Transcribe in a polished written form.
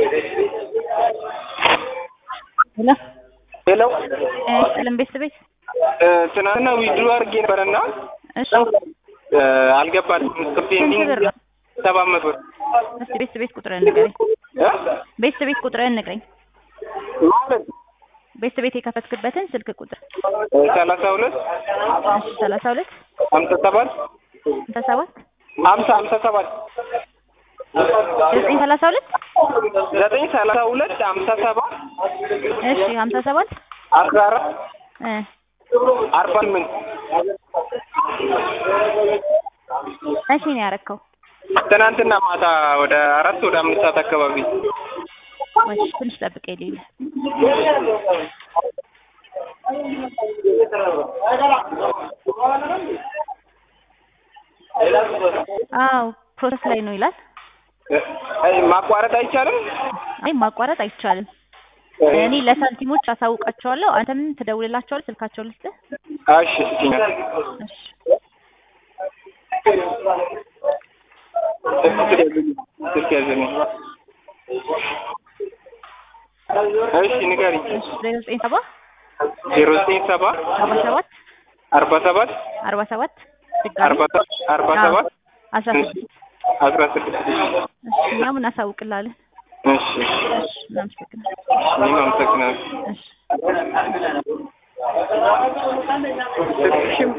ሄሎ ሄሎ ሰላም ቤት ትናንትና ዊድሮ አድርጌ ነበርና እሺ አልገባልም። ፔንዲንግ 700 ብር። እስቲ ቤት ቁጥርን ንገረኝ። ቤት ቁጥርን ንገረኝ። ማለት ቤት የከፈትክበትን ስልክ ቁጥር 32 እሺ 32 57 57 57 932 932 57 እሺ 57 14 48 እሺ ነው ያረከው። ትናንትና ማታ ወደ 4 ወደ 5 ሰዓት አካባቢ ወይ ትንሽ ጠብቀኝ ሊል አው ፕሮሰስ ላይ ነው ይላል። ማቋረጥ አይቻልም? አይ ማቋረጥ አይቻልም። እኔ ለሳንቲሞች አሳውቃቸዋለሁ። አንተም ትደውልላቸዋለህ ስልካቸውን ልስጥህ? እሺ እሺ ንገሪኝ። 0970 47 47 16 እሺ እኛም እናሳውቅልሃለን። እሺ እናመሰግናለን። እናመሰግናለን። እሺ